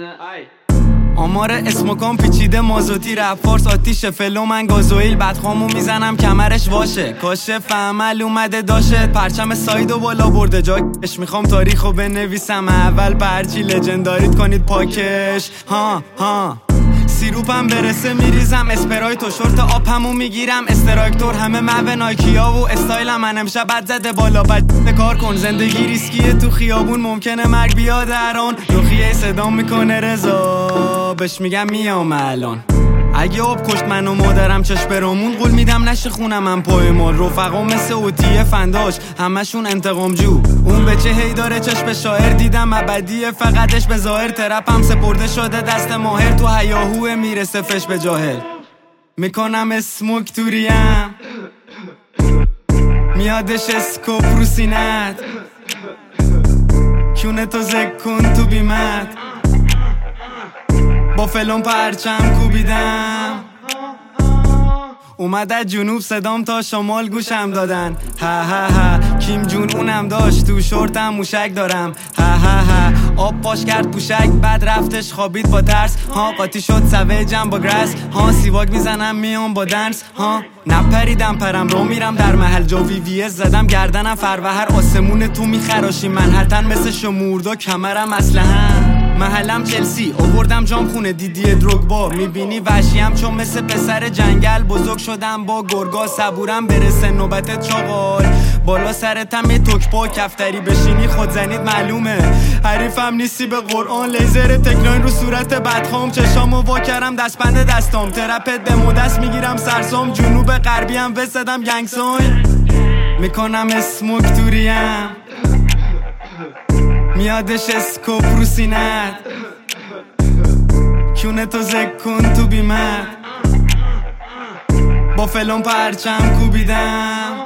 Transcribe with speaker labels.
Speaker 1: آمار اسموکام پیچیده مازوتی رپ فارس آتیش فلو من گازوئیل بدخامو میزنم کمرش واشه کاشف عمل اومده داشه پرچم سایدو بالا برده جاکش میخوام تاریخو بنویسم اول پرچی لجنداریت کنید پاکش ها سیروپم برسه میریزم اسپرایت و شورت آپمو میگیرم استرایکتور همه محو نایکیا و استایلم من امشب بد زده بالا بد کار کن زندگی ریسکیه تو خیابون ممکنه مرگ بیاد دران روخیه صدام میکنه رضا بهش میگم میام الان اگه آب کشت من و مادرم چشم برامون قول میدم نشه خونم من پای مال رفقا مثل اوتیه فنداش همشون انتقام جو اون بچه هی داره چشم شاعر دیدم ابدیه فقطش به ظاهر ترپم سپرده شده دست ماهر تو هیاهوه میرسه فش به جاهل میکنم اسموک توریم میادش اسکوپ رو سینت کونه تو زکن تو بیمت با فلون پرچم کوبیدم اومده جنوب صدام تا شمال گوشم دادن ها کیم جون اونم داشت تو شورتم موشک دارم ها آب پاش کرد پوشک بعد رفتش خوابید با ترس ها قاطی شد سویجم با گرس ها سیواک میزنم میام با دنس ها نپریدم پرم رو میرم در محل جاوی ویز زدم گردنم فروهر آسمون تو میخراشی منحتن مثل شموردا کمرم اسلحه‌ام محلم چلسی آوردم جام خونه دیدی دروگبا میبینی وحشیم چون مثل پسر جنگل بزرگ شدم با گرگا صبورم برسه نوبت چاقال بالا سرتم یه توکپا کفتری بشینی خودزنید معلومه حریفم نیستی به قرآن لیزر تکناین رو صورت بدخام چشامو وا کردم دستبند دستام ترپت به مدست میگیرم سرسام جنوب غربی هم وسدم گنگسون میکنم اسموک توریم میادش اسکوپ رو سینت کونه تو زکن تو بیمت با فلون پرچم کوبیدم